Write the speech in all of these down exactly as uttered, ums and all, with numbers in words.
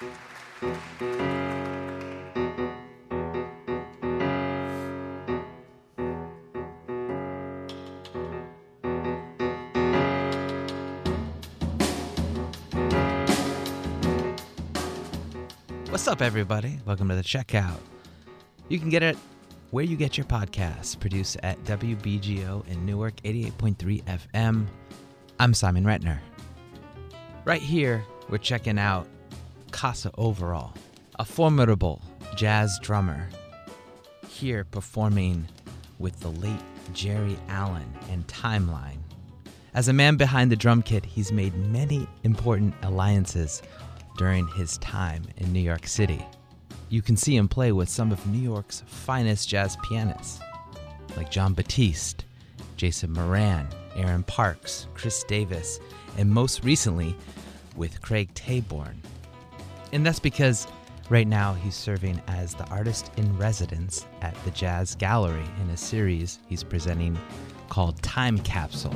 What's up, everybody? Welcome to The Checkout. You can get it where you get your podcasts, produced at W B G O in Newark, eighty-eight point three F M. I'm Simon Retner. Right here, we're checking out Kassa Overall, a formidable jazz drummer, here performing with the late Jerry Allen and Timeline. As a man behind the drum kit, he's made many important alliances during his time in New York City. You can see him play with some of New York's finest jazz pianists, like Jon Batiste, Jason Moran, Aaron Parks, Chris Davis, and most recently with Craig Taborn. And that's because right now he's serving as the artist in residence at the Jazz Gallery in a series he's presenting called Time Capsule.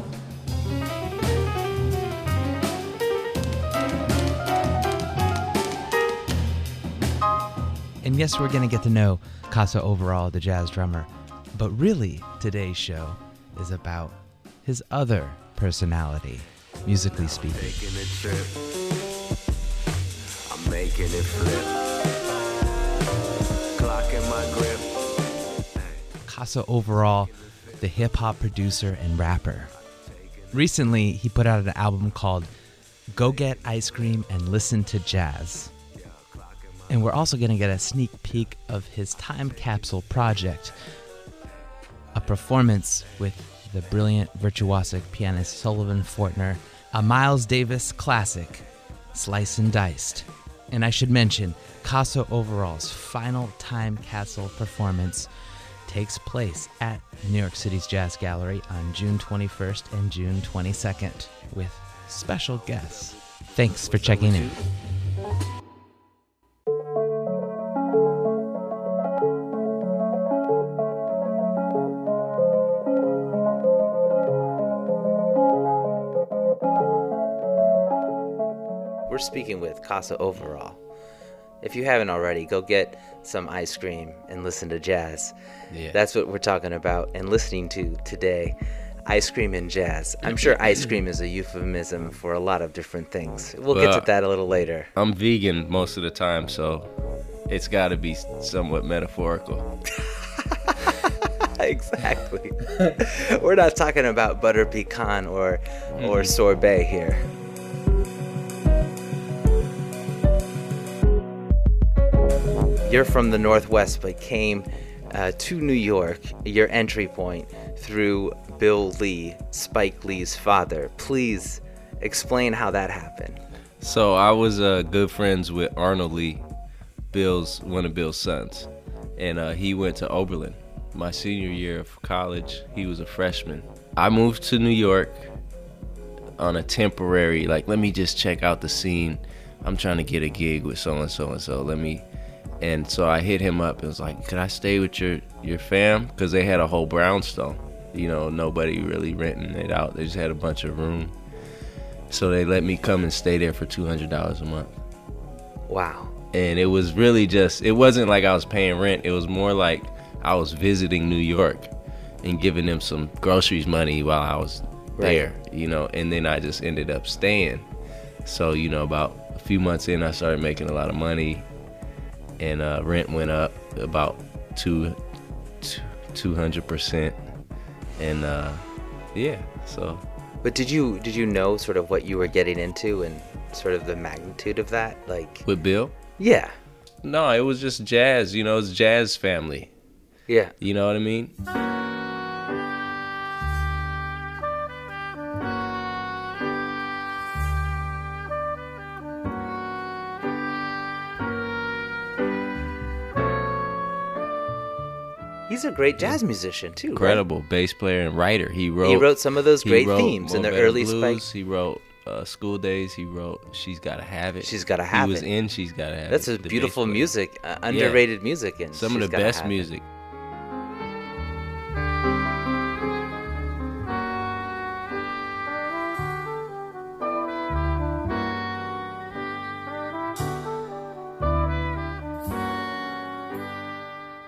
And yes, we're going to get to know Kassa Overall, the jazz drummer, but really today's show is about his other personality, musically speaking. I'm making it trip. I'm making it flip. Clocking my grip. Kassa Overall, the hip-hop producer and rapper. Recently, he put out an album called Go Get Ice Cream and Listen to Jazz. And we're also going to get a sneak peek of his Time Capsule project, a performance with the brilliant virtuosic pianist Sullivan Fortner, a Miles Davis classic, Slice and Diced. And I should mention, Kassa Overall's final Time Capsule performance takes place at New York City's Jazz Gallery on June twenty-first and June twenty-second with special guests. Thanks for checking in. We're speaking with Kassa Overall. If you haven't already, go get some ice cream and listen to jazz. Yeah. That's what we're talking about and listening to today. Ice cream and jazz. I'm sure ice cream is a euphemism for a lot of different things. We'll well, get to that a little later. I'm vegan most of the time, so it's got to be somewhat metaphorical. Exactly. We're not talking about butter pecan or mm. or sorbet here. You're from the Northwest, but came uh, to New York, your entry point, through Bill Lee, Spike Lee's father. Please explain how that happened. So I was uh, good friends with Arnold Lee, Bill's one of Bill's sons, and uh, he went to Oberlin. My senior year of college, he was a freshman. I moved to New York on a temporary, like, let me just check out the scene. I'm trying to get a gig with so-and-so and so. Let me... And so I hit him up and was like, could I stay with your, your fam? Because they had a whole brownstone. You know, nobody really renting it out. They just had a bunch of room. So they let me come and stay there for two hundred dollars a month. Wow. And it was really just, it wasn't like I was paying rent. It was more like I was visiting New York and giving them some groceries money while I was there, right. You know, and then I just ended up staying. So, you know, about a few months in, I started making a lot of money. And uh, rent went up about two, two hundred percent, and uh, yeah. So. But did you did you know sort of what you were getting into and sort of the magnitude of that, like with Bill? Yeah. No, it was just jazz. You know, it's jazz family. Yeah. You know what I mean? He's a great jazz musician too. Incredible right? bass player and writer. He wrote. He wrote some of those great wrote themes in the Better early Blues. Spike. He wrote uh, School Days. He wrote She's Gotta Have It. She's Gotta Have It. He was in She's Gotta Have That's It. That's a beautiful music, uh, underrated yeah. music, and some She's of the Gotta best Have music. It.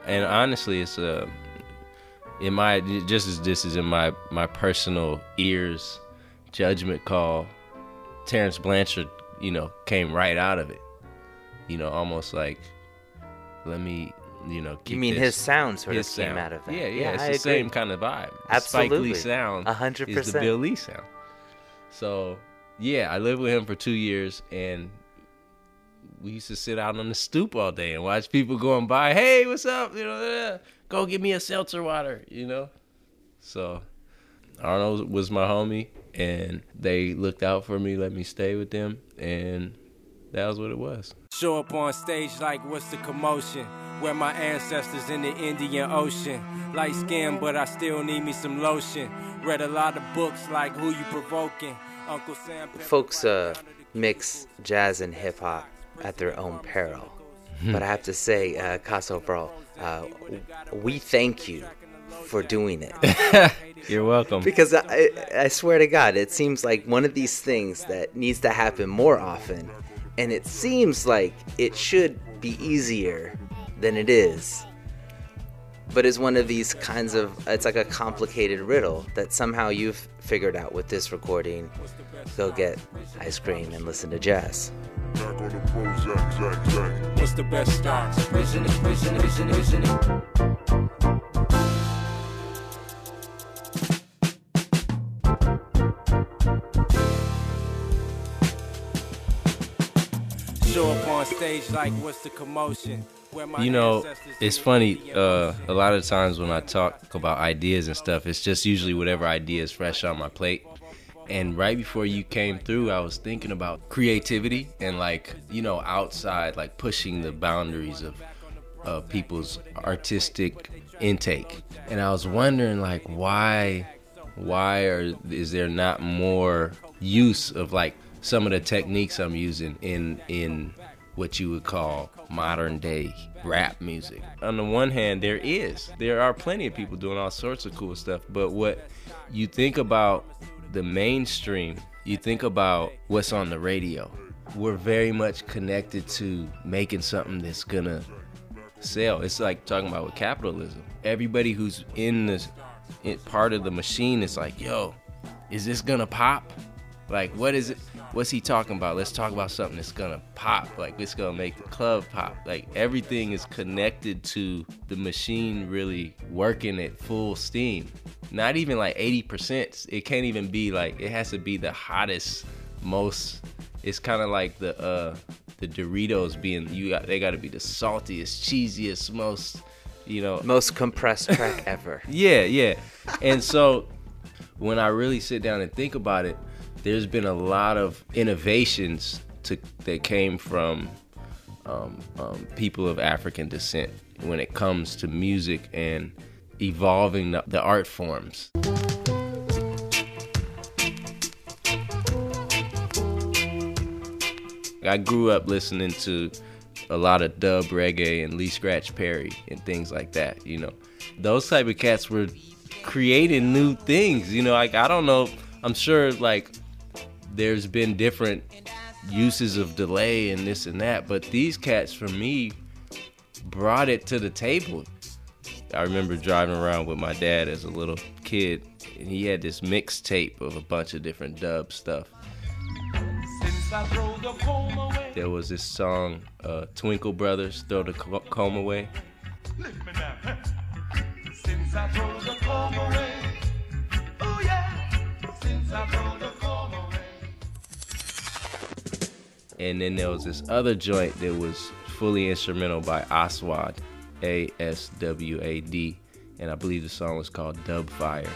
and honestly, it's uh, in my just as this is in my my personal ears judgment call. Terrence Blanchard, you know, came right out of it. You know, almost like, let me, you know, keep You mean this, his sound sort his of came sound. out of that? Yeah, yeah, Yeah, it's I the agree. same kind of vibe. The Absolutely. Spike Lee sound A hundred is the percent. Bill Lee sound. So, yeah, I lived with him for two years, and we used to sit out on the stoop all day and watch people going by. Hey, what's up? You know, uh, go get me a seltzer water. You know, so Arnold was my homie, and they looked out for me, let me stay with them, and that was what it was. Show up on stage like what's the commotion? Where my ancestors in the Indian Ocean. Light skin, but I still need me some lotion. Read a lot of books like Who You Provoking. Uncle Sam. Folks uh, mix jazz and hip hop at their own peril. But I have to say, uh, Caso Bro, uh, we thank you for doing it. You're welcome. Because I, I swear to God, it seems like one of these things that needs to happen more often. And it seems like it should be easier than it is. But it's one of these kinds of, it's like a complicated riddle that somehow you've figured out with this recording. Go get ice cream and listen to jazz. What's the best start? Prison, prison, prison, prison. Show up on stage like what's the commotion? Where my You know, ancestors it's in the funny. Indian Uh, Ocean. a lot of times when I talk about ideas and stuff, it's just usually whatever idea is fresh on my plate. And right before you came through, I was thinking about creativity and, like, you know, outside, like pushing the boundaries of uh, people's artistic intake. And I was wondering, like, why, why are is there not more use of like some of the techniques I'm using in in what you would call modern day rap music? On the one hand, there is. There are plenty of people doing all sorts of cool stuff, but what you think about the mainstream, you think about what's on the radio. We're very much connected to making something that's gonna sell. It's like talking about with capitalism. Everybody who's in this in part of the machine is like, yo, is this gonna pop? Like, what is it? What's he talking about? Let's talk about something that's gonna pop. Like, it's gonna make the club pop. Like, everything is connected to the machine really working at full steam. Not even like eighty percent. It can't even be like, it has to be the hottest, most, it's kind of like the uh, the Doritos being, you got, they gotta be the saltiest, cheesiest, most, you know. Most compressed track ever. Yeah, yeah. And so when I really sit down and think about it, there's been a lot of innovations to, that came from um, um, people of African descent when it comes to music and evolving the, the art forms. I grew up listening to a lot of dub reggae and Lee Scratch Perry and things like that, you know. Those type of cats were creating new things, you know. Like, I don't know, I'm sure, like, there's been different uses of delay and this and that, but these cats, for me, brought it to the table. I remember driving around with my dad as a little kid, and he had this mixtape of a bunch of different dub stuff. There was this song, uh, Twinkle Brothers, Throw the Comb Away. Since I throw the comb away, oh yeah, since I throw the comb away. And then there was this other joint that was fully instrumental by Aswad, A S W A D, and I believe the song was called Dub Fire.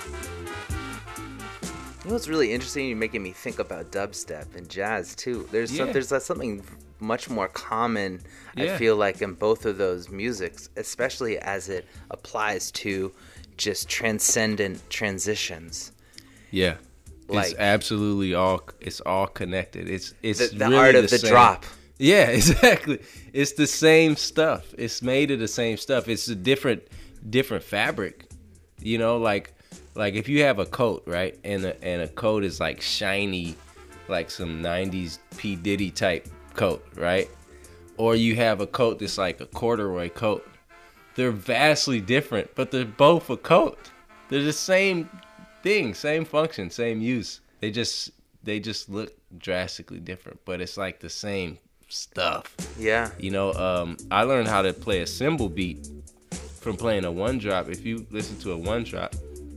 You know what's really interesting? You're making me think about dubstep and jazz too. There's some, Yeah. there's uh, something much more common, I Yeah. feel like, in both of those musics, especially as it applies to just transcendent transitions. Yeah, Like- it's absolutely all. It's all connected. It's it's The, the really art the of the same. drop. Yeah, exactly. It's the same stuff. It's made of the same stuff. It's a different different fabric. You know, like like if you have a coat, right, and a, and a coat is like shiny, like some nineties P. Diddy type coat, right? Or you have a coat that's like a corduroy coat. they're vastly different, but they're both a coat. They're the same thing, same function, same use. They just they just look drastically different, but it's like the same stuff. Yeah. You know, um, I learned how to play a cymbal beat from playing a one drop. If you listen to a one drop,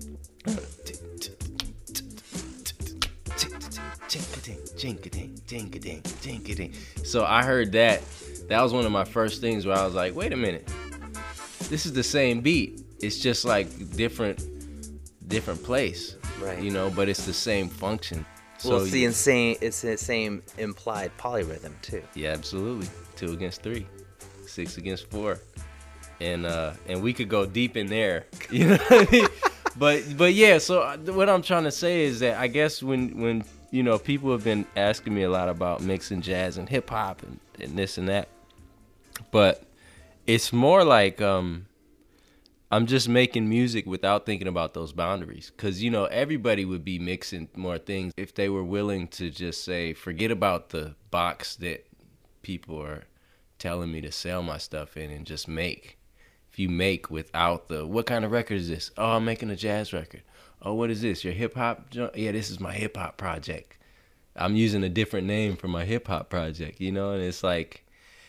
so I heard that. That was one of my first things where I was like, wait a minute, this is the same beat. It's just like different, different place, Right. you know, but it's the same function. Well, So it's the you- insane. It's the same implied polyrhythm too. Yeah, absolutely. Two against three, six against four, and uh, and we could go deep in there, you know. What I mean? But but yeah. So what I'm trying to say is that I guess when when you know people have been asking me a lot about mixing jazz and hip hop and, and this and that, but it's more like um, I'm just making music without thinking about those boundaries. Because, you know, everybody would be mixing more things if they were willing to just say, forget about the box that people are telling me to sell my stuff in and just make. If you make without the, what kind of record is this? Oh, I'm making a jazz record. Oh, what is this? Your hip hop? Yeah, this is my hip hop project. I'm using a different name for my hip hop project, you know? And it's like,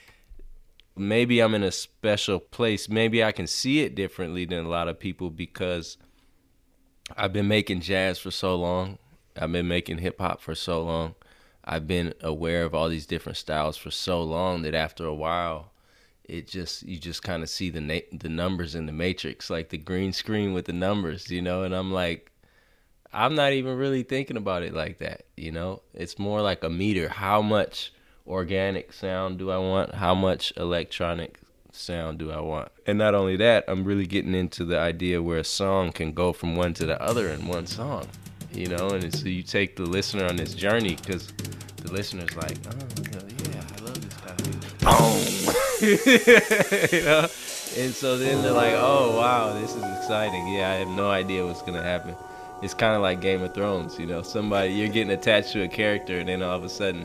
maybe I'm in a special place. Maybe I can see it differently than a lot of people because I've been making jazz for so long. I've been making hip hop for so long. I've been aware of all these different styles for so long that after a while, it just you just kind of see the na- the numbers in the matrix, like the green screen with the numbers, you know. And I'm like, I'm not even really thinking about it like that, you know. It's more like a meter. How much organic sound do I want? How much electronic sound do I want? And not only that, I'm really getting into the idea where a song can go from one to the other in one song, you know. And so you take the listener on this journey because the listener's like, oh yeah, I love this kind of music. Boom. You know. And so then they're like, oh wow, this is exciting. Yeah, I have no idea what's gonna happen. It's kind of like Game of Thrones, you know. Somebody, you're getting attached to a character, and then all of a sudden,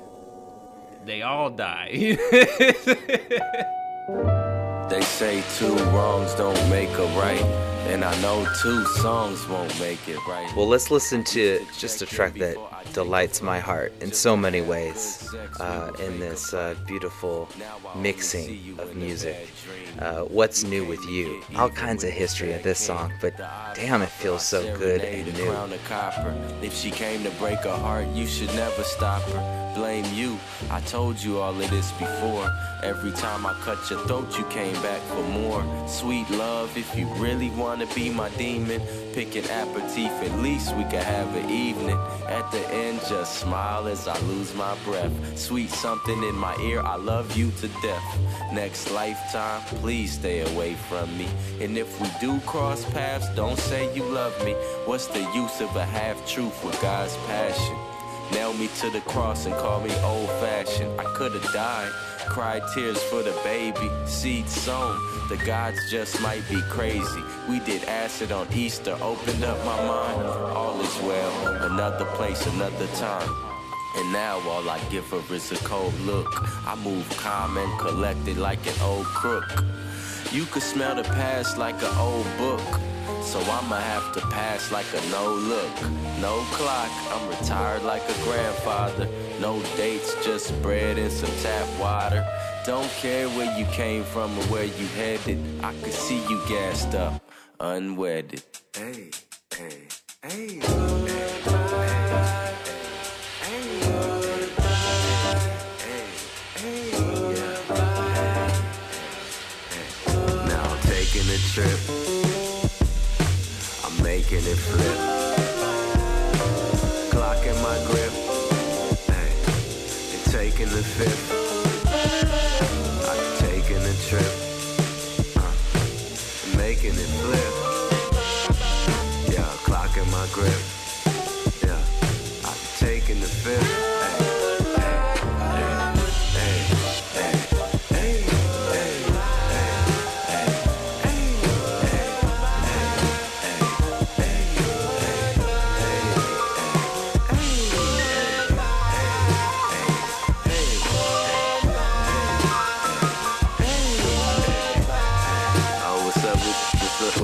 they all die. They say two wrongs don't make a right, and I know two songs won't make it right. Well, let's listen to just a track that delights my heart in so many ways uh, in this uh, beautiful mixing of music. Uh, What's New With You? All kinds of history in this song, but damn, it feels so good and new. If she came to break her heart, you should never stop her. Blame you, I told you all of this before. Every time I cut your throat, you came back for more. Sweet love, if you really wanna be my demon, pick an aperitif, at least we could have an evening. At the end, just smile as I lose my breath. Sweet something in my ear, I love you to death. Next lifetime, please stay away from me. And if we do cross paths, don't say you love me. What's the use of a half-truth with God's passion? Nail me to the cross and call me old-fashioned. I could've died, cried tears for the baby. Seed sown, the gods just might be crazy. We did acid on Easter, opened up my mind. All is well, another place, another time. And now all I give her is a cold look. I move calm and collected like an old crook. You could smell the past like an old book, so I'ma have to pass like a no look. No clock, I'm retired like a grandfather. No dates, just bread and some tap water. Don't care where you came from or where you headed. I could see you gassed up, unwedded. Hey, hey, hey, hey. A trip, I'm making it flip. Clock in my grip, hey, and taking the fifth. I'm taking a trip, uh, making it flip. Yeah, clock in my grip. Yeah, I'm taking the fifth.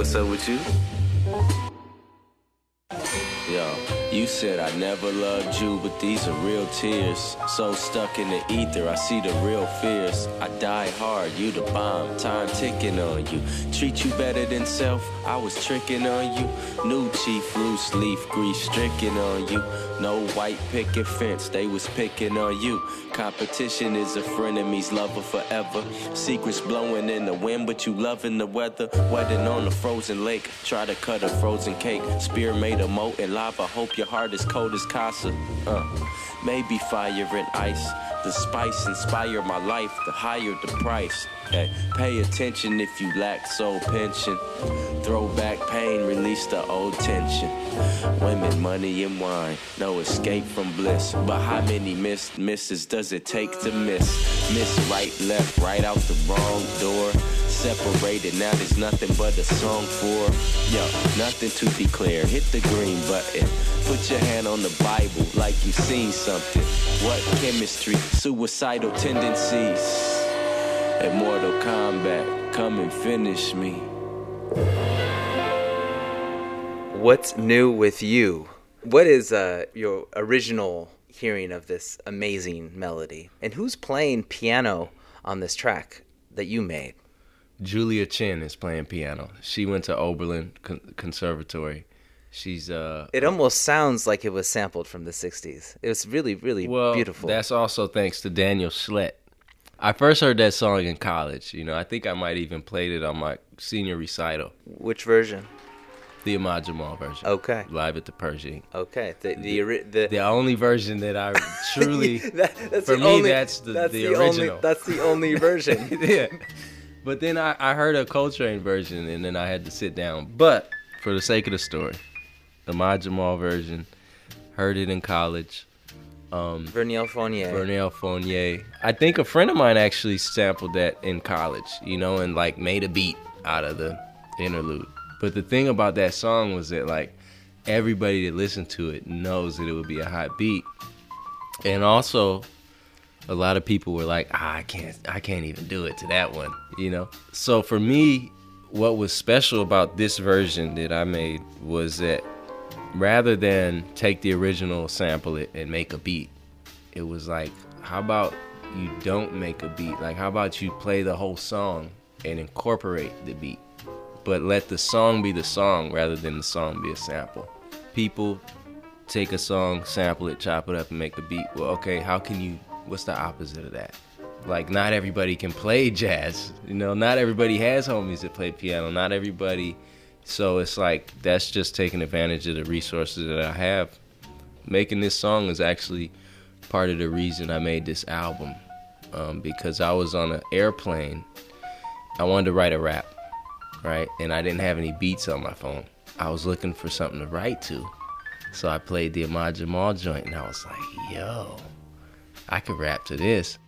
What's up with you? Yo, you said I never loved you, but these are real tears. So stuck in the ether, I see the real fears. I die hard, you the bomb, time ticking on you. Treat you better than self, I was tricking on you. New chief, loose leaf, grief stricken on you. No white picket fence, they was picking on you. Competition is a frenemy's lover forever. Secrets blowing in the wind, but you loving the weather. Wedding on a frozen lake, try to cut a frozen cake. Spear made of molten lava, hope your heart is cold as Casa. Uh, maybe fire and ice. The spice inspire my life, the higher the price. Hey, pay attention if you lack soul pension. Throw back pain, release the old tension. Women, money, and wine, no escape from bliss. But how many miss misses does it take to miss? Miss right, left, right out the wrong door. Separated, now there's nothing but a song for. Yo, nothing to declare, hit the green button. Put your hand on the Bible like you seen something. What chemistry, suicidal tendencies. Immortal Kombat, come and finish me. What's new with you? What is uh, your original hearing of this amazing melody? And who's playing piano on this track that you made? Julia Chen is playing piano. She went to Oberlin Con- Conservatory. She's uh. It almost sounds like it was sampled from the sixties. It was really, really well, beautiful. That's also thanks to Daniel Schlett. I first heard that song in college. You know, I think I might even played it on my senior recital. Which version? The Ahmad Jamal version. Okay. Live at the Pershing. Okay. The the the, the, the only version that I truly that, that's for the me only, that's the, that's the, the original. Only, that's the only version. Yeah. But then I, I heard a Coltrane version and then I had to sit down. But for the sake of the story, the Ahmad Jamal version, heard it in college. Um, Verneuil Fournier. Verneuil Fournier. I think a friend of mine actually sampled that in college, you know, and like made a beat out of the interlude. But the thing about that song was that like everybody that listened to it knows that it would be a hot beat. And also a lot of people were like, ah, I can't I can't even do it to that one, you know? So for me, what was special about this version that I made was that rather than take the original, sample it, and make a beat, it was like, how about you don't make a beat? Like, how about you play the whole song and incorporate the beat, but let the song be the song rather than the song be a sample? People take a song, sample it, chop it up, and make a beat. Well, okay, how can you, what's the opposite of that? Like, not everybody can play jazz. You know, not everybody has homies that play piano. Not everybody... So it's like, that's just taking advantage of the resources that I have. Making this song is actually part of the reason I made this album. Um, because I was on an airplane. I wanted to write a rap, right? And I didn't have any beats on my phone. I was looking for something to write to. So I played the Ahmad Jamal joint and I was like, yo, I could rap to this.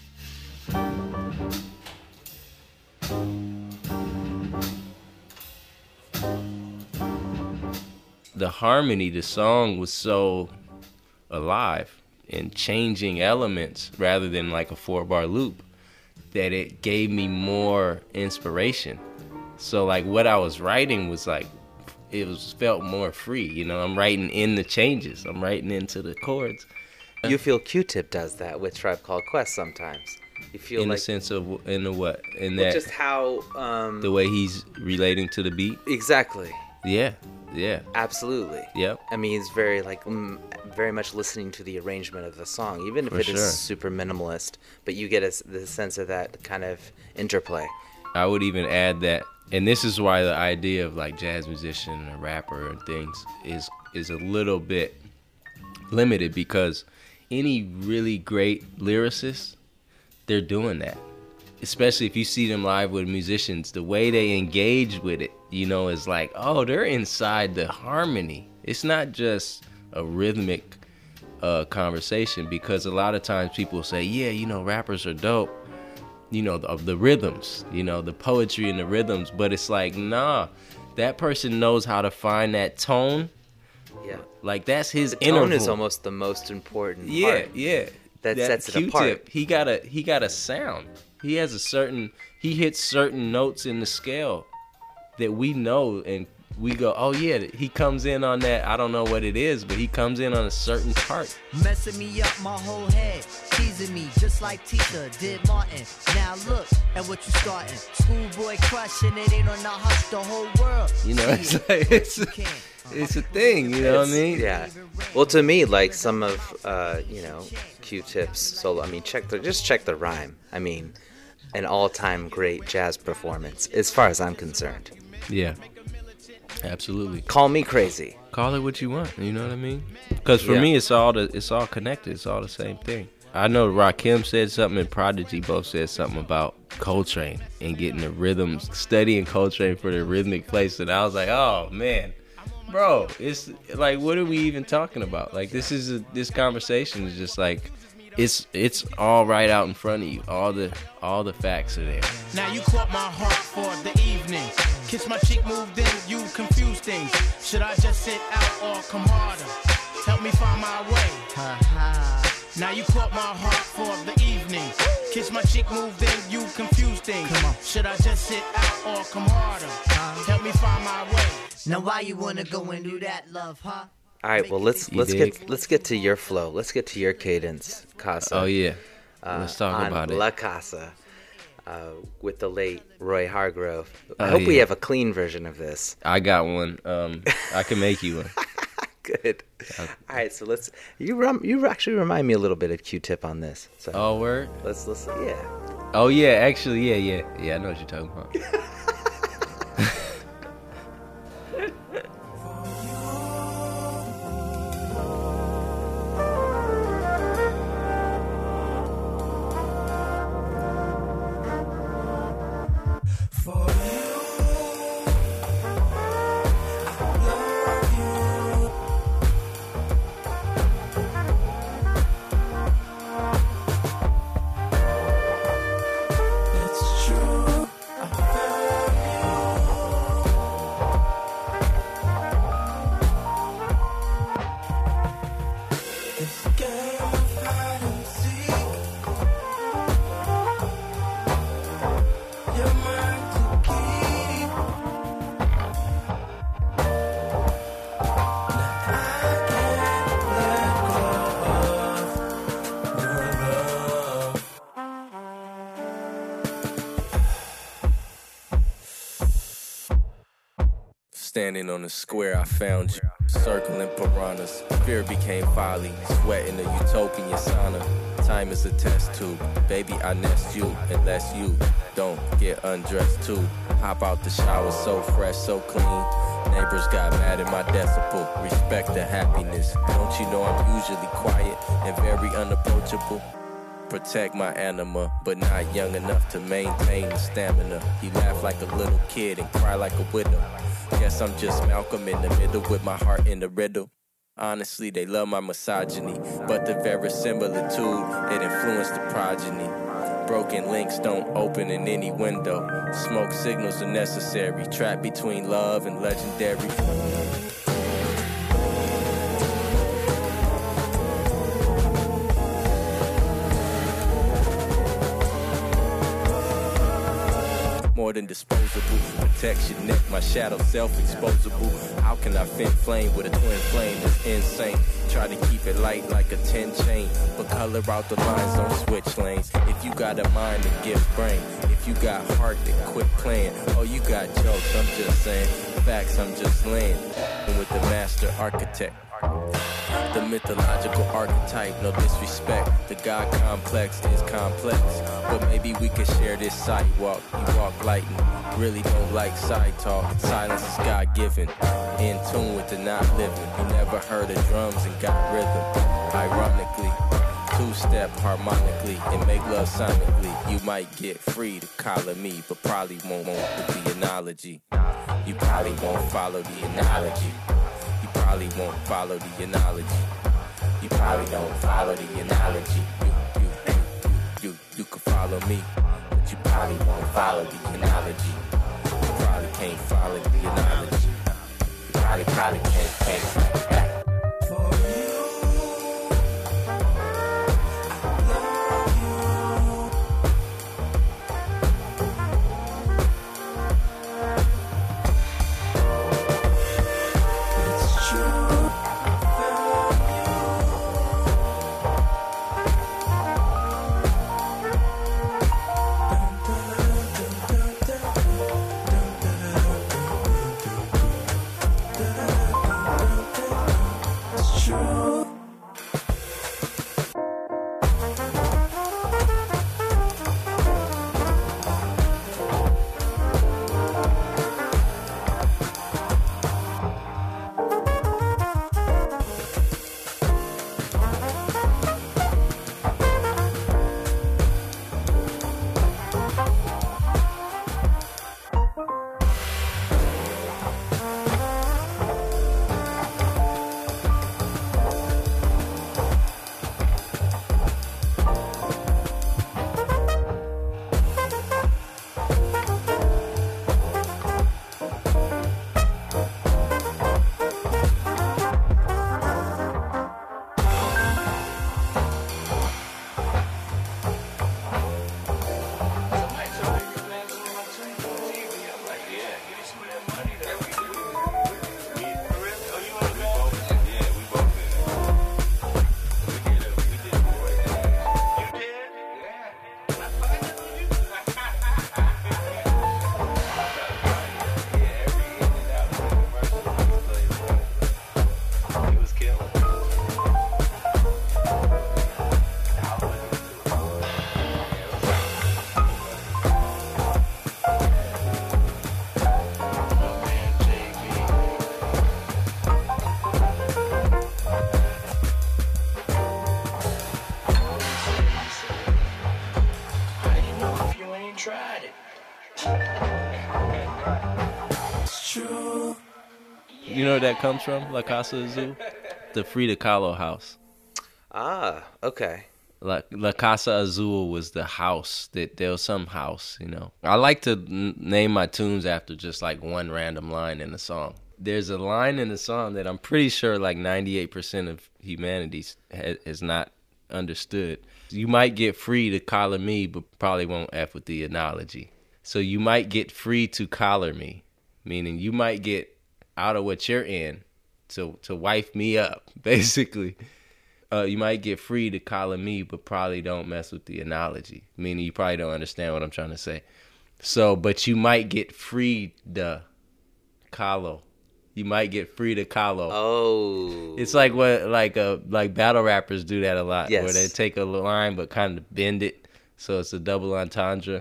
The harmony, the song was so alive and changing elements rather than like a four bar loop that it gave me more inspiration. So like what I was writing was like, it was felt more free. You know, I'm writing in the changes. I'm writing into the chords. You feel Q-Tip does that with Tribe Called Quest sometimes. You feel in like, the sense of, in the what? In well, that, just how... Um, the way he's relating to the beat? Exactly. Yeah, yeah. Absolutely. Yep. I mean, he's very like mm, very much listening to the arrangement of the song, even if For it sure. is super minimalist. But you get a, the sense of that kind of interplay. I would even add that, and this is why the idea of like jazz musician and a rapper and things is is a little bit limited, because any really great lyricist, they're doing that. Especially if you see them live with musicians, the way they engage with it, you know, is like, oh, they're inside the harmony. It's not just a rhythmic uh, conversation, because a lot of times people say, yeah, you know, rappers are dope, you know, of the rhythms, you know, the poetry and the rhythms. But it's like, nah, that person knows how to find that tone. Yeah. Like, that's his The interval. tone is almost the most important Yeah, part. yeah. That, sets it Q-tip, apart. He got a he got a sound. He has a certain he hits certain notes in the scale that we know and we go, oh yeah, he comes in on that. I don't know what it is, but he comes in on a certain part. Messing me up my whole head, teasing me just like Tita did Martin. Now look at what you starting. Schoolboy crushing it ain't on the hush the whole world. You know, it's like it's it's a thing. You know what I mean? Yeah. Well, to me, like some of uh, you know, Q-Tip's solo. I mean, check the just check the rhyme. I mean, an all-time great jazz performance, as far as I'm concerned. Yeah. Absolutely. Call me crazy. Call it what you want. You know what I mean? Because for Yeah. me, it's all the it's all connected. It's all the same thing. I know Rakim said something and Prodigy both said something about Coltrane and getting the rhythms, studying Coltrane for the rhythmic place. And I was like, oh man, bro, it's like, what are we even talking about? Like, this is a, this conversation is just like, it's it's all right out in front of you. All the all the facts are there. Now you caught my heart for the evening. Kiss my cheek, moved in, you confuse things. Should I just sit out or come harder? Help me find my way. Now you caught my heart for the evening. Kiss my cheek, moved in, you confuse things. Should I just sit out or come harder? Help me find my way. Now why you wanna go and do that, love, huh? All right. Well, let's You let's dig? get let's get to your flow. Let's get to your cadence, Casa. Oh yeah, uh, let's talk on about it. La Casa, uh, with the late Roy Hargrove. I Oh, hope we yeah. have a clean version of this. I got one. Um, I can make you one. Good. All right. So let's you rem, you actually remind me a little bit of Q-Tip on this. So Oh word. let's let's yeah. Oh yeah, actually, yeah, yeah, yeah. I know what you're talking about. Standing on the square, I found you. Circling piranhas. Fear became folly. Sweating a utopian sauna. Time is a test tube. Baby, I nest you. Unless you don't get undressed too. Hop out the shower so fresh, so clean. Neighbors got mad at my decibel. Respect the happiness. Don't you know I'm usually quiet and very unapproachable? Protect my anima, but not young enough to maintain the stamina. He laughed like a little kid and cried like a widow. Guess I'm just Malcolm in the middle with my heart in the riddle. Honestly, they love my misogyny, but the verisimilitude, it influenced the progeny. Broken links don't open in any window. Smoke signals are necessary, trapped between love and legendary. More than disposable, protection net, my shadow self-exposable. How can I fin flame with a twin flame that's insane? Try to keep it light like a ten chain, but color out the lines, don't switch lanes. If you got a mind, then give brain. If you got heart, then quit playing. Oh, you got jokes, I'm just saying. Facts, I'm just laying. And with the master architect. The mythological archetype, no disrespect. The God complex is complex. But maybe we could share this sidewalk. You walk light and really don't like side talk. Silence is God-given. In tune with the not living. You never heard of drums and got rhythm. Ironically, two-step harmonically and make love sonically. You might get free to collar me, but probably won't want the analogy. You probably won't follow the analogy. You probably won't follow the analogy. You probably don't follow the analogy. You, you, you, you, you, you can follow me, but you probably won't follow the analogy. You probably can't follow the analogy. You probably, probably can't, can't. tried it. It's true. You know where that comes from? La Casa Azul? The Frida Kahlo house. Ah, okay. La, La Casa Azul was the house. That there was some house, you know. I like to n- name my tunes after just like one random line in the song. There's a line in the song that I'm pretty sure like ninety-eight percent of humanity ha- has not understood. You might get free to collar me, but probably won't F with the analogy. So you might get free to collar me, meaning you might get out of what you're in to to wife me up, basically. Uh, you might get free to collar me, but probably don't mess with the analogy, meaning you probably don't understand what I'm trying to say. So, but you might get free to collar. You might get free to collar. Oh. It's like what like uh like battle rappers do that a lot, Yes. where they take a line but kind of bend it, so it's a double entendre.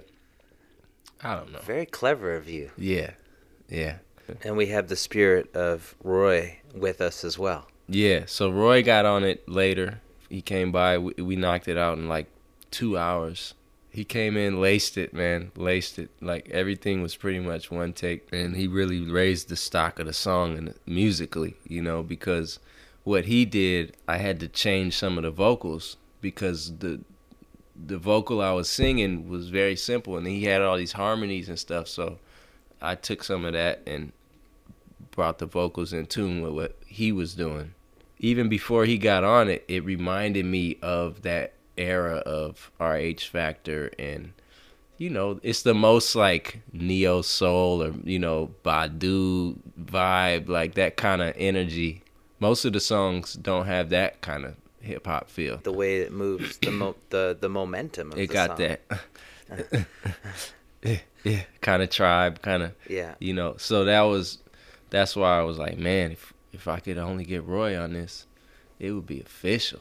I don't know. Very clever of you. Yeah, yeah. And we have the spirit of Roy with us as well. Yeah, so Roy got on it later. He came by. We, we knocked it out in like two hours. He came in, laced it, man, laced it. Like everything was pretty much one take. And he really raised the stock of the song and musically, you know, because what he did, I had to change some of the vocals because the the vocal I was singing was very simple. And he had all these harmonies and stuff. So I took some of that and brought the vocals in tune with what he was doing. Even before he got on it, it reminded me of that era of R H Factor, and you know, it's the most like neo soul or you know Badu vibe, like that kind of energy. Most of the songs don't have that kind of hip hop feel. The way it moves, the mo- the the momentum of It the got song. that. yeah, yeah, kind of tribe, kind of. Yeah. You know, so that was, that's why I was like, man, if if I could only get Roy on this, it would be official.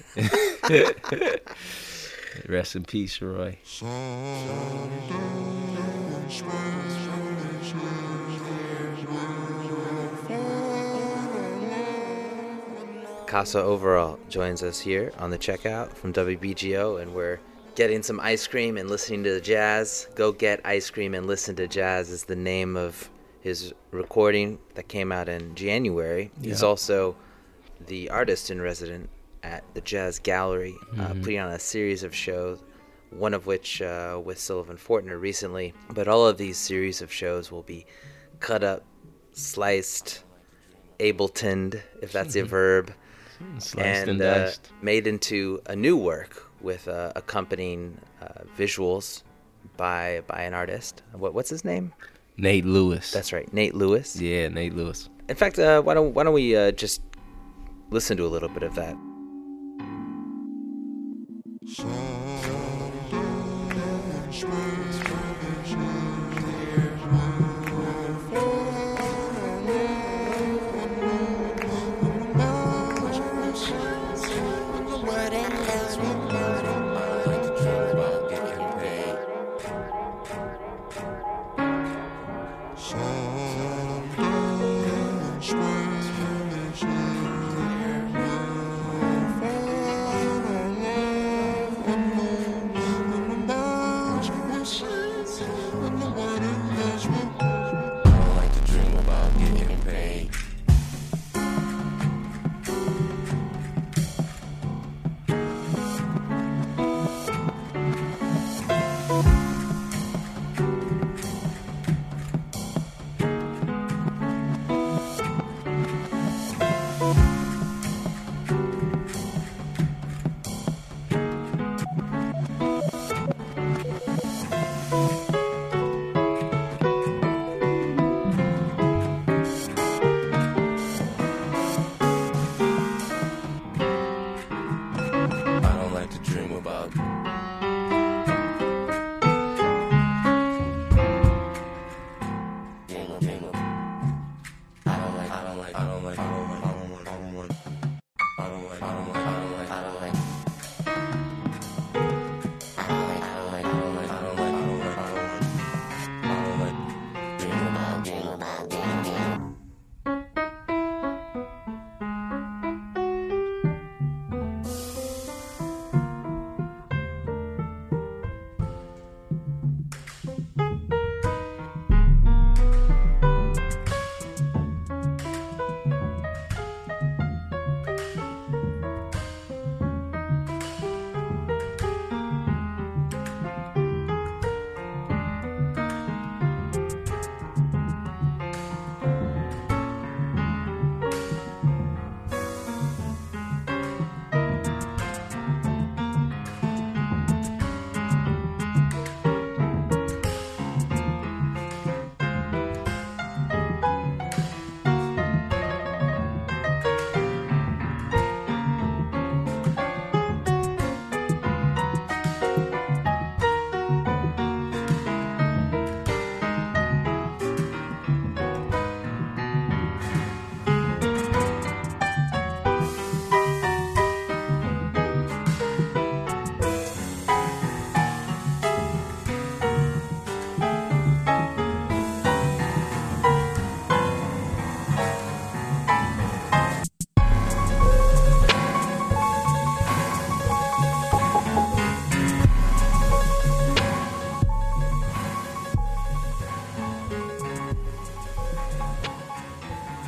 Rest in peace, Roy. Casa Overall joins us here on the checkout from W B G O, and we're getting some ice cream and listening to the jazz. Go Get Ice Cream and Listen to Jazz is the name of his recording that came out in January. He's Yeah. also the artist in resident at the Jazz Gallery, uh, Mhm. putting on a series of shows, one of which uh, with Sylvan Fortner recently. But all of these series of shows will be cut up, sliced, Abletoned, if that's a verb, Sliced and uh, diced. made into a new work with uh, accompanying uh, visuals by by an artist. What what's his name? Nate Lewis. That's right, Nate Lewis. Yeah, Nate Lewis. In fact, uh, why don't why don't we uh, just listen to a little bit of that? Shine.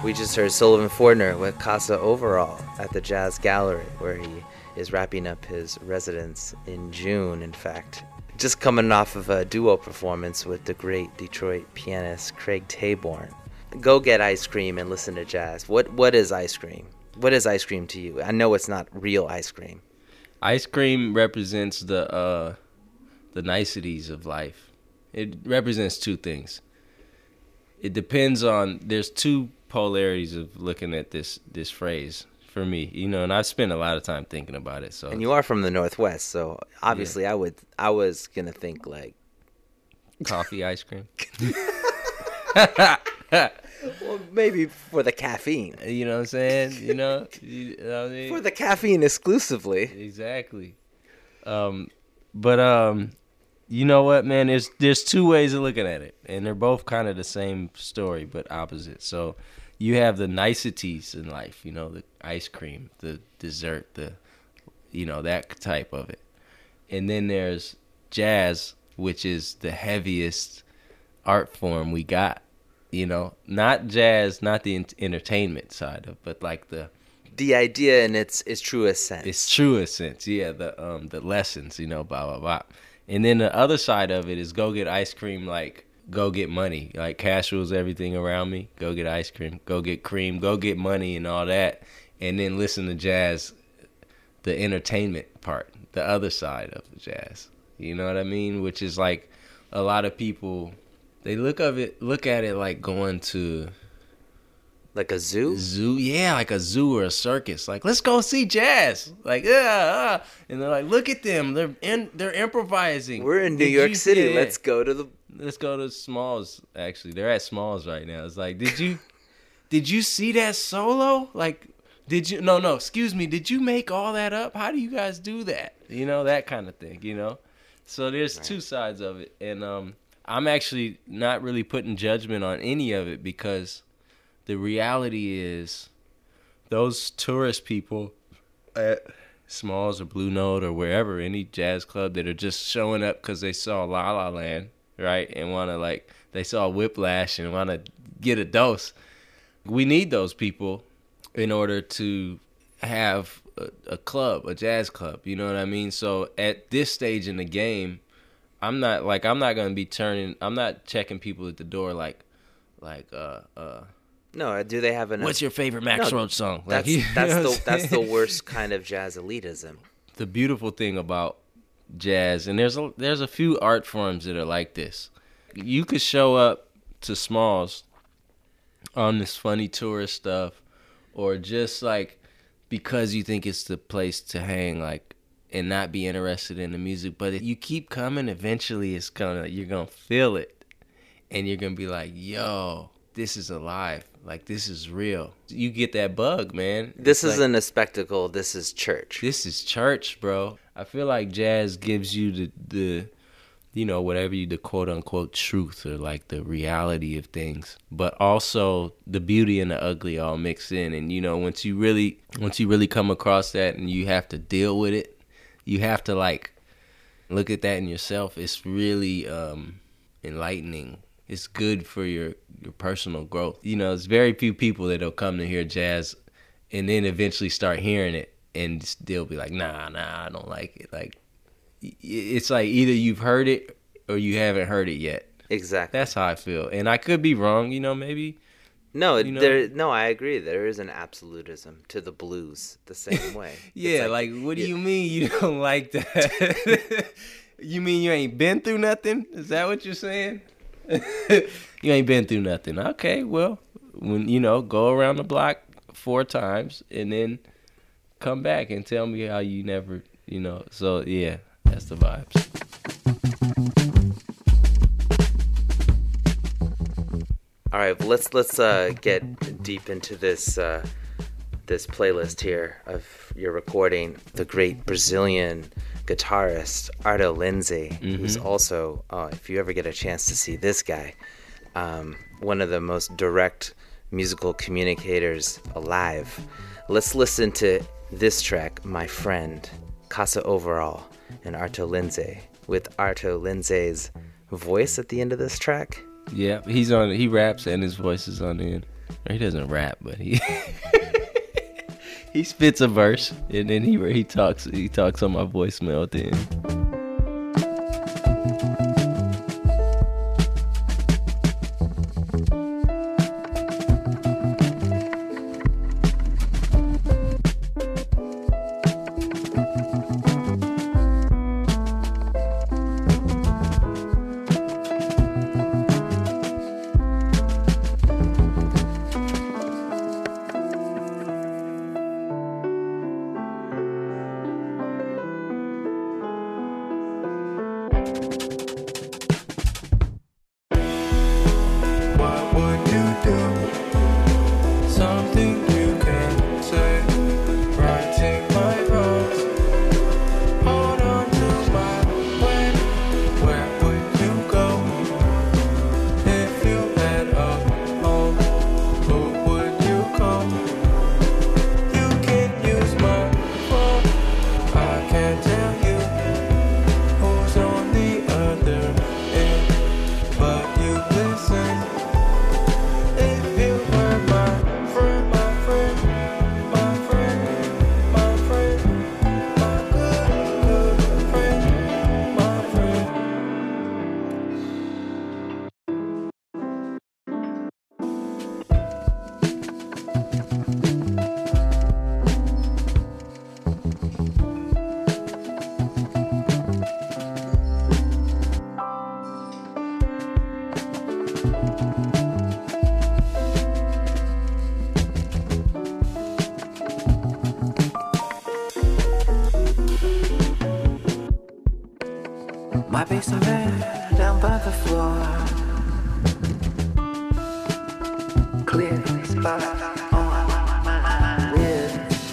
We just heard Sullivan Fortner with Casa Overall at the Jazz Gallery, where he is wrapping up his residence in June, in fact. Just coming off of a duo performance with the great Detroit pianist Craig Taborn. Go get ice cream and listen to jazz. What What is ice cream? What is ice cream to you? I know it's not real ice cream. Ice cream represents the uh, the niceties of life. It represents two things. It depends on, there's two polarities of looking at this this phrase for me, you know, and I've spent a lot of time thinking about it. So, and you are from the Northwest, so obviously yeah. I would I was gonna think like coffee ice cream. Well, maybe for the caffeine. You know what I'm saying? You know, you know what I mean? For the caffeine exclusively. Exactly. Um, but um, you know what, man? There's there's two ways of looking at it, and they're both kind of the same story, but opposite. So you have the niceties in life, you know, the ice cream, the dessert, the, you know, that type of it. And then there's jazz, which is the heaviest art form we got. You know, not jazz, not the entertainment side of, but like the the idea in its its truest sense. Its truest sense, yeah. The um the lessons, you know, blah blah blah. And then the other side of it is go get ice cream, like go get money, like cash rules everything around me. Go get ice cream, go get cream, go get money, and all that. And then listen to jazz, the entertainment part, the other side of the jazz. You know what I mean? Which is like a lot of people. They look of it, look at it like going to, like a zoo. Zoo, yeah, like a zoo or a circus. Like, let's go see jazz. Like, yeah, uh, and they're like, look at them. They're in, they're improvising. We're in New did York you, City. Yeah, let's go to the. Let's go to Smalls. Actually, they're at Smalls right now. It's like, did you, did you see that solo? Like, did you? No, no. Excuse me. Did you make all that up? How do you guys do that? You know, that kind of thing. You know, so there's right. two sides of it, and um. I'm actually not really putting judgment on any of it because the reality is those tourist people at Smalls or Blue Note or wherever, any jazz club that are just showing up because they saw La La Land, right, and want to like, they saw Whiplash and want to get a dose. We need those people in order to have a, a club, a jazz club, you know what I mean? So at this stage in the game, I'm not like I'm not gonna be turning. I'm not checking people at the door like, like uh uh. No, do they have enough? What's your favorite Max no, Roach song? That's like, that's the that's the worst kind of jazz elitism. The beautiful thing about jazz, and there's a there's a few art forms that are like this. You could show up to Smalls on this funny tourist stuff, or just like because you think it's the place to hang, like. And not be interested in the music, but if you keep coming, eventually it's gonna you're gonna feel it, and you're gonna be like, "Yo, this is alive! Like this is real." You get that bug, man. This it's isn't like, a spectacle. This is church. This is church, bro. I feel like jazz gives you the the, you know, whatever you the quote unquote truth or like the reality of things, but also the beauty and the ugly all mixed in. And you know, once you really once you really come across that, and you have to deal with it. You have to like look at that in yourself. It's really um, enlightening. It's good for your, your personal growth. You know, there's very few people that'll come to hear jazz and then eventually start hearing it and still be like, nah, nah, I don't like it. Like, it's like either you've heard it or you haven't heard it yet. Exactly. That's how I feel. And I could be wrong, you know, maybe. No, you know? there. No, I agree. There is an absolutism to the blues the same way. yeah, like, like, what do you mean you don't like that? You mean you ain't been through nothing? Is that what you're saying? You ain't been through nothing. Okay, well, when you know, go around the block four times and then come back and tell me how you never, you know. So yeah, that's the vibes. All right, well, let's let's uh, get deep into this uh, this playlist here of your recording. The great Brazilian guitarist Arto Lindsay, mm-hmm. who's also, uh, if you ever get a chance to see this guy, um, one of the most direct musical communicators alive. Let's listen to this track, My Friend, Casa Overall, and Arto Lindsay, with Arto Lindsay's voice at the end of this track. Yeah, he's on. He raps and his voice is on the end. He doesn't rap, but he he spits a verse and then he he talks he talks on my voicemail at the end. My basement bed down by the floor, clear spot on my wrist.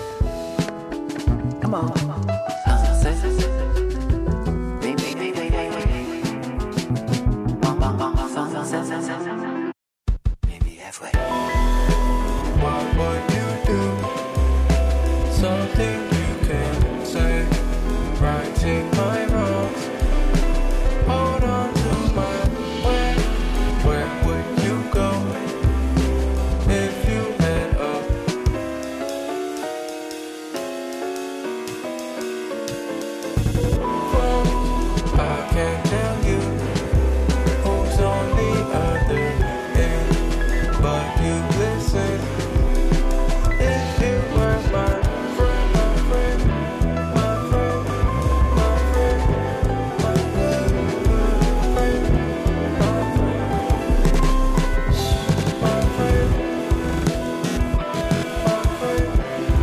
Come on, sunset. Baby, baby, baby. Bum, bum, bum, sunset. Maybe halfway. What would you do? Something you can say, righting my wrongs. Hold on to my way. Where would you go if you had a phone? I can't tell you who's on the other end, but you listen. If you were my friend, my friend, my friend, my friend, my good, good friend, my friend, my friend, my friend,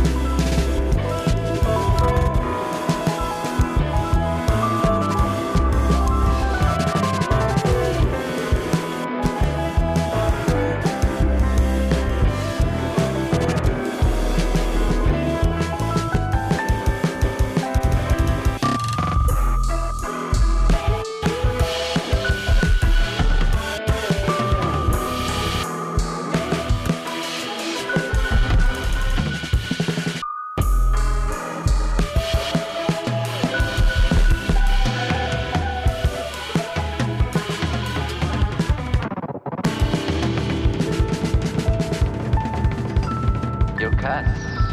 Yo, cut.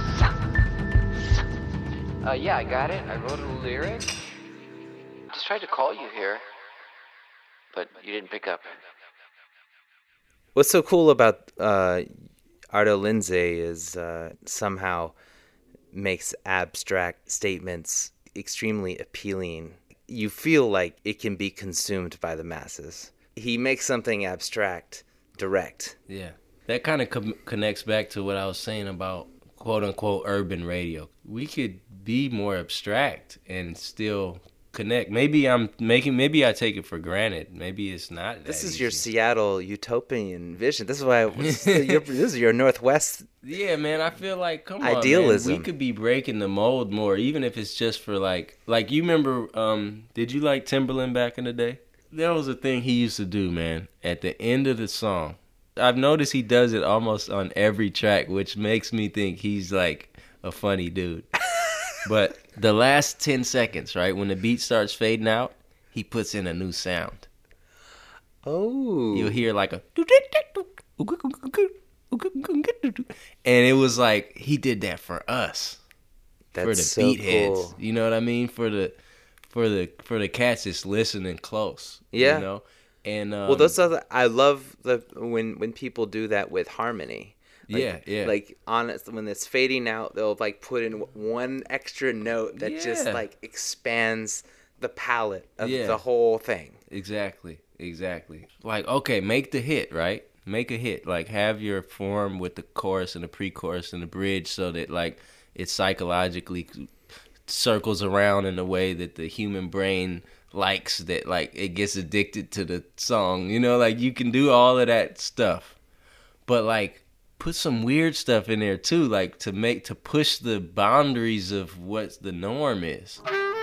Uh, yeah, I got it. I wrote a lyric. Just tried to call you here, but you didn't pick up. What's so cool about uh, Arto Lindsay is uh, somehow makes abstract statements extremely appealing. You feel like it can be consumed by the masses. He makes something abstract direct. Yeah. That kind of com- connects back to what I was saying about quote-unquote urban radio. We could be more abstract and still connect. Maybe I'm making, maybe I take it for granted. Maybe it's not that This is easy. your Seattle utopian vision. This is why this is your, this is your Northwest. Yeah, man, I feel like, come Idealism. on, man. We could be breaking the mold more, even if it's just for like, like you remember, um, did you like Timberland back in the day? There was a thing he used to do, man, at the end of the song. I've noticed he does it almost on every track, which makes me think he's like a funny dude. But the last ten seconds, right, when the beat starts fading out, he puts in a new sound. Oh. You'll hear like a, and it was like he did that for us. That's for the so beat cool. heads. You know what I mean? For the for the for the cats that's listening close. Yeah. You know? And um, well, those are the, I love the when when people do that with harmony. Like, yeah, yeah. Like honest, when it's fading out, they'll like put in one extra note that Yeah. just like expands the palette of Yeah. the whole thing. Exactly, exactly. Like, okay, make the hit, right? Make a hit. Like, have your form with the chorus and the pre-chorus and the bridge so that, like, it psychologically circles around in a way that the human brain likes, that, like, it gets addicted to the song. You know, like, you can do all of that stuff. But, like, put some weird stuff in there, too, like, to make, to push the boundaries of what the norm is.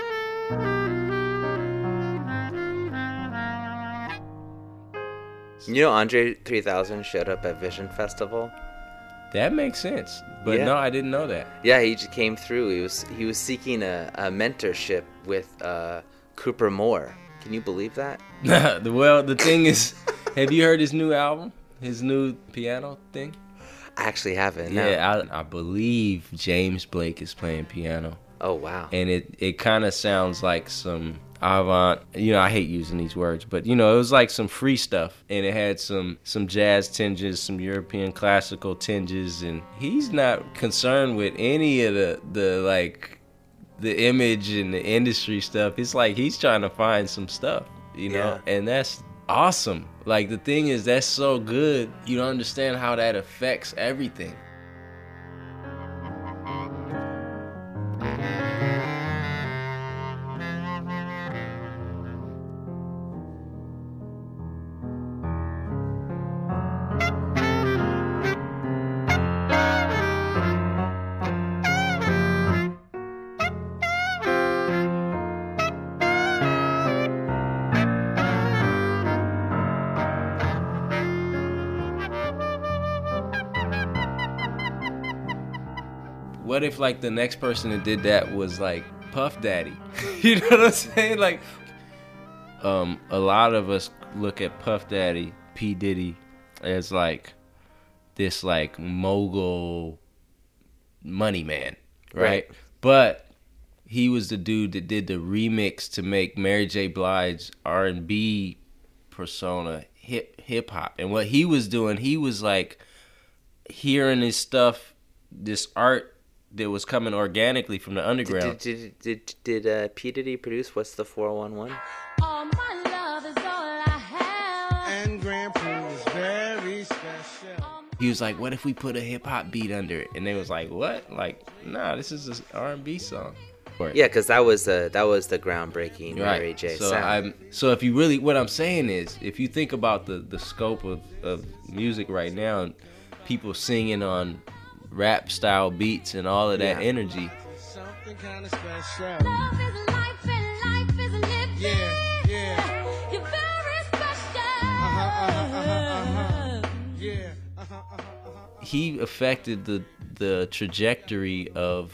You know, Andre three thousand showed up at Vision Festival. That makes sense. But Yeah. no, I didn't know that. Yeah, he just came through. He was he was seeking a, a mentorship with uh, Cooper Moore. Can you believe that? Well, the thing is, have you heard his new album? His new piano thing? I actually haven't. No. Yeah, I, I believe James Blake is playing piano. Oh, wow. And it, it kind of sounds like some avant, you know, I hate using these words, but, you know, it was like some free stuff. And it had some, some jazz tinges, some European classical tinges. And he's not concerned with any of the, the like, the image and the industry stuff. It's like he's trying to find some stuff, you know? Yeah. And that's awesome. Like, the thing is, that's so good. You don't understand how that affects everything. What if, like, the next person that did that was, like, Puff Daddy? You know what I'm saying? Like, um, a lot of us look at Puff Daddy, P. Diddy, as, like, this, like, mogul money man, right? Right. But he was the dude that did the remix to make Mary J. Blige's R and B persona hip hip hop. And what he was doing, he was, like, hearing his stuff, this art that was coming organically from the underground. Did did did, did uh, P. Diddy produce What's the four one one? All my love is all I have. And Grand Prix is very special. He was like, what if we put a hip-hop beat under it? And they was like, what? Like, nah, this is an R and B song. Yeah, because that was uh, that was the groundbreaking Mary Right. J. So sound. I'm so if you really, what I'm saying is, if you think about the, the scope of, of music right now, people singing on rap style beats and all of that Yeah. energy. Something kind of special. Love is life and life is living. Yeah, yeah. You're very special. Uh-huh, uh-huh, uh-huh, uh-huh. Yeah. Uh-huh, uh-huh, uh-huh. He affected the the trajectory of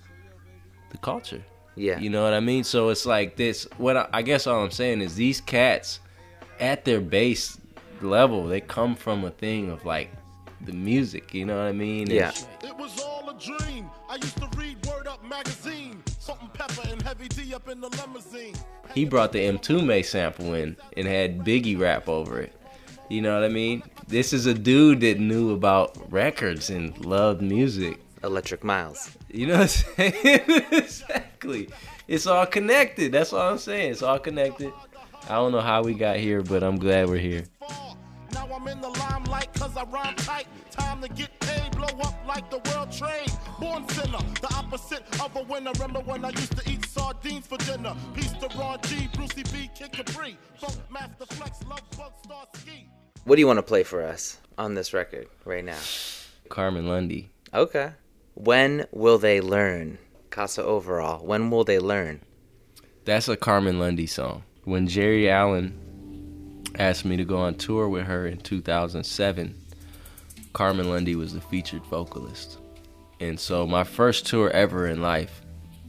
the culture. Yeah. You know what I mean? So it's like this, what I, I guess all I'm saying is these cats at their base level, they come from a thing of like the music, you know what I mean? And Yeah. It was all a dream. I used to read Word Up magazine. Salt and pepper and heavy D up in the limousine. he brought the M two May sample in and had Biggie rap over it. You know what I mean? This is a dude that knew about records and loved music. Electric Miles. You know what I'm saying? Exactly. It's all connected. That's all I'm saying. It's all connected. I don't know how we got here, but I'm glad we're here. Now I'm in the limelight cause I rhyme tight. Time to get paid, blow up like the world trade. Born sinner, the opposite of a winner. Remember when I used to eat sardines for dinner? Peace to Ron G, Brucey B, Kid Capri. Funk Master Flex, Love Bug, Star Ski. What do you want to play for us on this record right now? Carmen Lundy. Okay. When will they learn? Casa Overall. When will they learn? That's a Carmen Lundy song. When Jerry Allen asked me to go on tour with her in two thousand seven, Carmen Lundy was the featured vocalist. And so my first tour ever in life,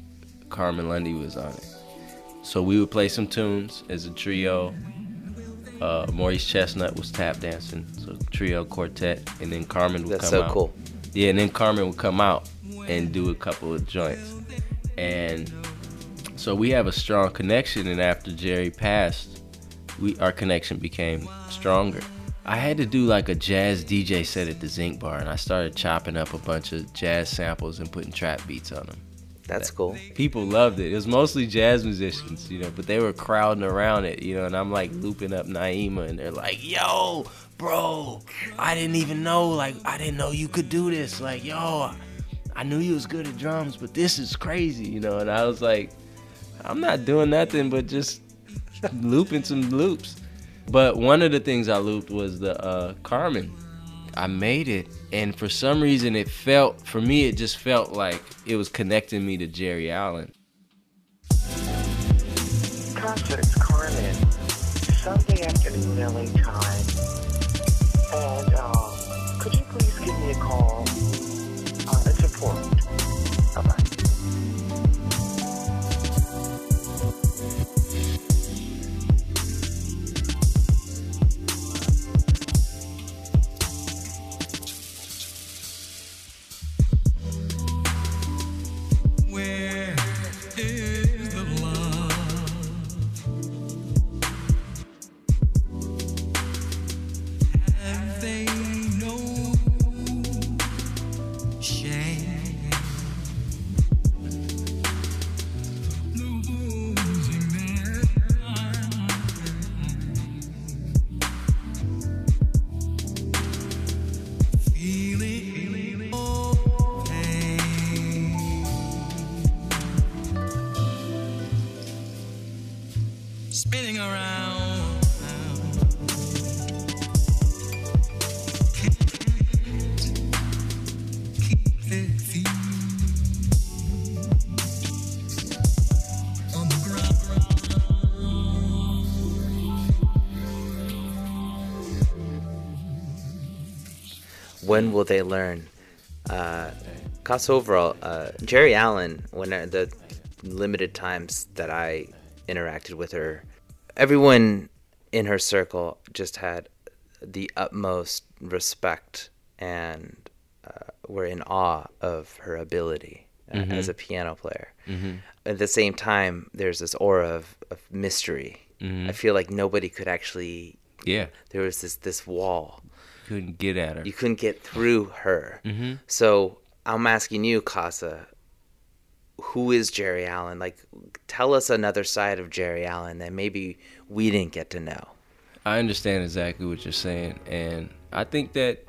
Carmen Lundy was on it. So we would play some tunes as a trio, uh, Maurice Chestnut was tap dancing, so trio quartet, and then Carmen would That's come so out. cool. Yeah, and then Carmen would come out and do a couple of joints. And so we have a strong connection, and after Jerry passed, we our connection became stronger. I had to do like a jazz D J set at the Zinc Bar, and I started chopping up a bunch of jazz samples and putting trap beats on them. That's cool. People loved it. It was mostly jazz musicians, you know, but they were crowding around it, you know, and I'm like looping up Naima, and they're like, yo, bro, I didn't even know, like, I didn't know you could do this. Like, yo, I knew you was good at drums, but this is crazy, you know, and I was like, I'm not doing nothing but just looping some loops. But one of the things I looped was the uh, Carmen. I made it, and for some reason it felt, for me, it just felt like it was connecting me to Jerry Allen. Concerts Carmen, Sunday afternoon L A time. And uh, could you please give me a call? Uh, it's important. Bye-bye. Where is the love? Have they no shame? Losing their mind. Feeling no pain. Spinning around, can't keep their feet on the ground. When will they learn? Uh, Casa overall, uh, Jerry Allen, when I, the limited times that I interacted with her, everyone in her circle just had the utmost respect and uh, were in awe of her ability uh, Mhm. as a piano player. Mhm. At the same time, there's this aura of, of mystery. Mhm. I feel like nobody could actually. Yeah. There was this this wall. Couldn't get at her. You couldn't get through her. Mhm. So I'm asking you, Casa, who is Jerry Allen? Like, tell us another side of Jerry Allen that maybe we didn't get to know. I understand exactly what you're saying, and I think that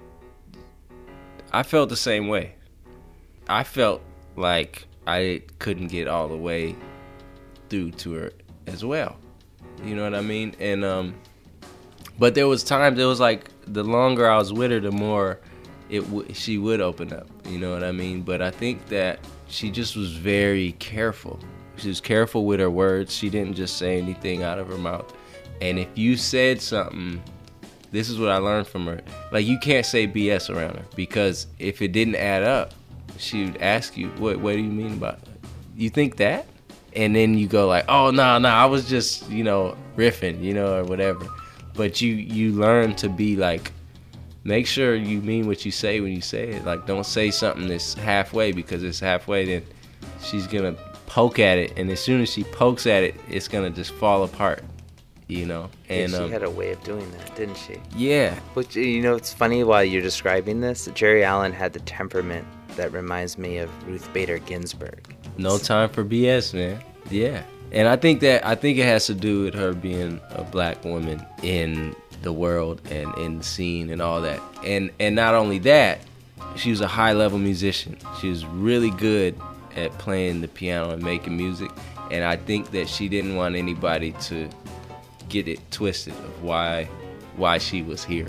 I felt the same way. I felt like I couldn't get all the way through to her as well. You know what I mean? And um, but there was times, it was like the longer I was with her, the more it w- she would open up. You know what I mean? But I think that she just was very careful. She was careful with her words. She didn't just say anything out of her mouth. And if you said something, this is what I learned from her. Like, you can't say B S around her, because if it didn't add up, she would ask you, what what do you mean about it? You think that? And then you go like, oh, no, no, I was just, you know, riffing, you know, or whatever. But you, you learn to be like, make sure you mean what you say when you say it. Like, don't say something that's halfway, because it's halfway, then she's going to poke at it. And as soon as she pokes at it, it's going to just fall apart, you know? And yeah, she um, had a way of doing that, didn't she? yeah. But, you know, it's funny while you're describing this, Jerry Allen had the temperament that reminds me of Ruth Bader Ginsburg. No time for B S, man. Yeah. And I think that I think it has to do with her being a black woman in the world and in the scene and all that. And and not only that, she was a high level musician. She was really good at playing the piano and making music. And I think that she didn't want anybody to get it twisted of why why she was here.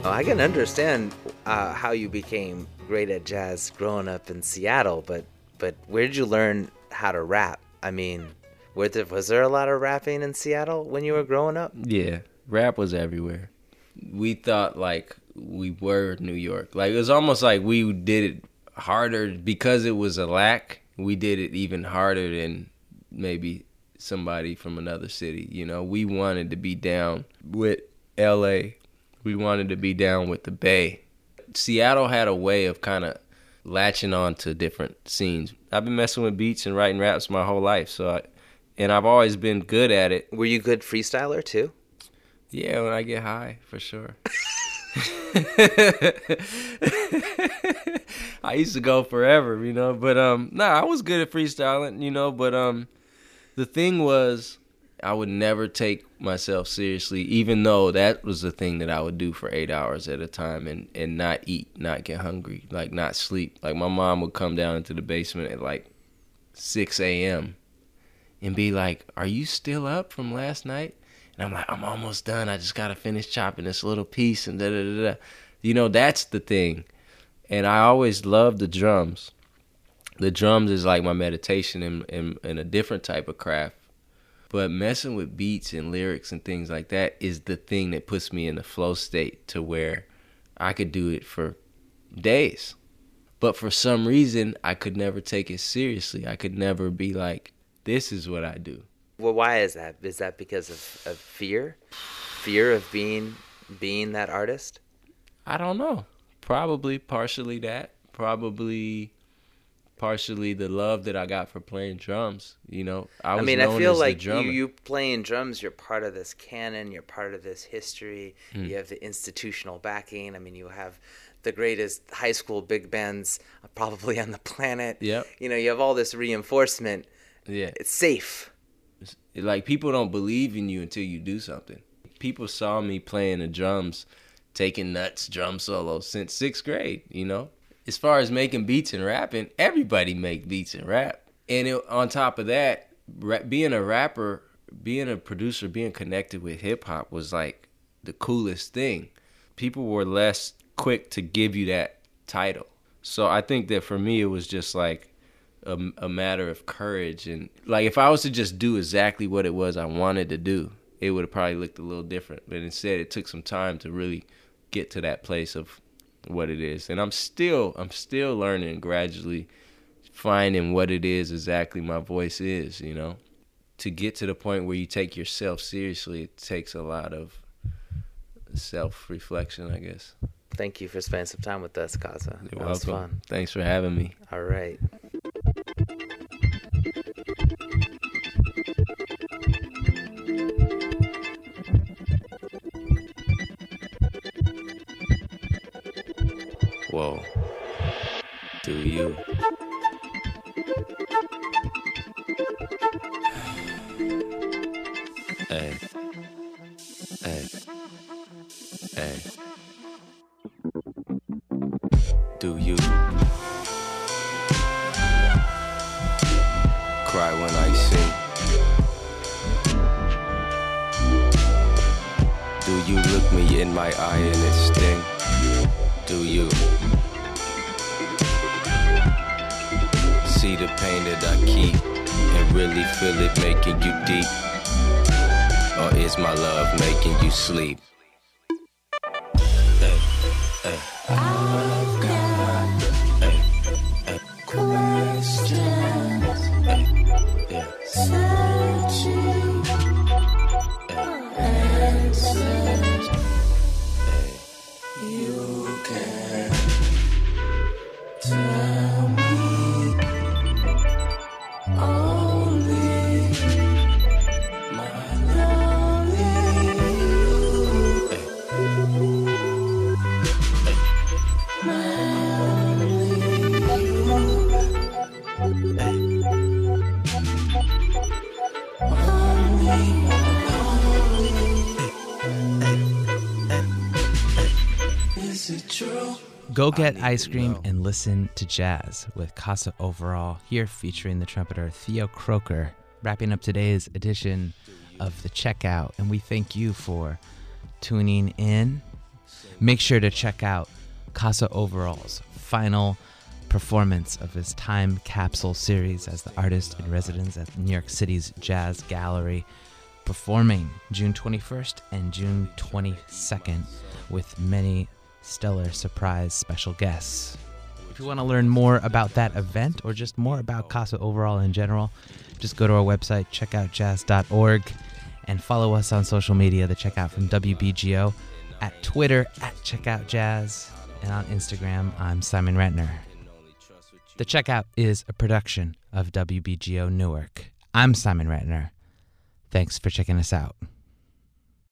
Oh, I can understand uh, how you became great at jazz growing up in Seattle, but but where did you learn how to rap? I mean, were there, was there a lot of rapping in Seattle when you were growing up? Yeah, rap was everywhere. We thought like we were New York. Like it was almost like we did it harder because it was a lack. We did it even harder than maybe somebody from another city. You know, we wanted to be down with L A. We wanted to be down with the Bay. Seattle had a way of kind of latching on to different scenes. I've been messing with beats and writing raps my whole life, so I, and I've always been good at it. Were you good freestyler too? Yeah, when I get high, for sure. I used to go forever, you know, but um, nah, I was good at freestyling, you know, but um, the thing was, I would never take myself seriously, even though that was the thing that I would do for eight hours at a time and, and not eat, not get hungry, like not sleep. Like my mom would come down into the basement at like six a.m. and be like, "Are you still up from last night?" And I'm like, "I'm almost done. I just got to finish chopping this little piece and da da da da." You know, that's the thing. And I always loved the drums. The drums is like my meditation in, in, in a different type of craft. But messing with beats and lyrics and things like that is the thing that puts me in the flow state to where I could do it for days. But for some reason, I could never take it seriously. I could never be like, this is what I do. Well, why is that? Is that because of, of fear? Fear of being being that artist? I don't know. Probably partially that. Probably partially the love that I got for playing drums. You know, I was I mean, known I feel as like the drummer. you, you playing drums, you're part of this canon, you're part of this history, Mm. you have the institutional backing. I mean, you have the greatest high school big bands probably on the planet. Yep. You know, you have all this reinforcement. Yeah. It's safe. It's- like, people don't believe in you until you do something. People saw me playing the drums, taking nuts drum solos since sixth grade, you know? As far as making beats and rapping, everybody make beats and rap. And it, on top of that, ra- being a rapper, being a producer, being connected with hip-hop was like the coolest thing. People were less quick to give you that title. So I think that for me, it was just like a, a matter of courage. And like, if I was to just do exactly what it was I wanted to do, it would have probably looked a little different. But instead, it took some time to really get to that place of what it is. And I'm still, I'm still learning, gradually finding what it is exactly my voice is, you know. To get to the point where you take yourself seriously, it takes a lot of self-reflection, I guess. Thank you for spending some time with us, Kaza. You're That was welcome. fun. Thanks for having me. All right. Whoa. Do you? Hey. Hey. Hey. Do you cry when I sing? Do you look me in my eye and it sting? Do you see the pain that I keep and really feel it making you deep? Or is my love making you sleep? Hey, hey. I've got hey, hey. questions, hey, yeah. Searching hey. answers. Hey. You can tell me only my lonely you. Hey. Hey. My only you. Hey. Only Is it true? Go get ice cream and listen to jazz with Casa Overall, here featuring the trumpeter Theo Croker, wrapping up today's edition of The Checkout. And we thank you for tuning in. make sure to check out Casa Overall's final performance of his Time Capsule series as the artist in residence at New York City's Jazz Gallery, performing June twenty-first and June twenty-second with many stellar surprise special guests. If you want to learn more about that event or just more about Casa Overall in general, just go to our website, check out jazz dot org, and follow us on social media, the Checkout from W B G O, at Twitter, at checkoutjazz, and on Instagram, I'm Simon Ratner. The Checkout is a production of W B G O Newark. I'm Simon Ratner. Thanks for checking us out.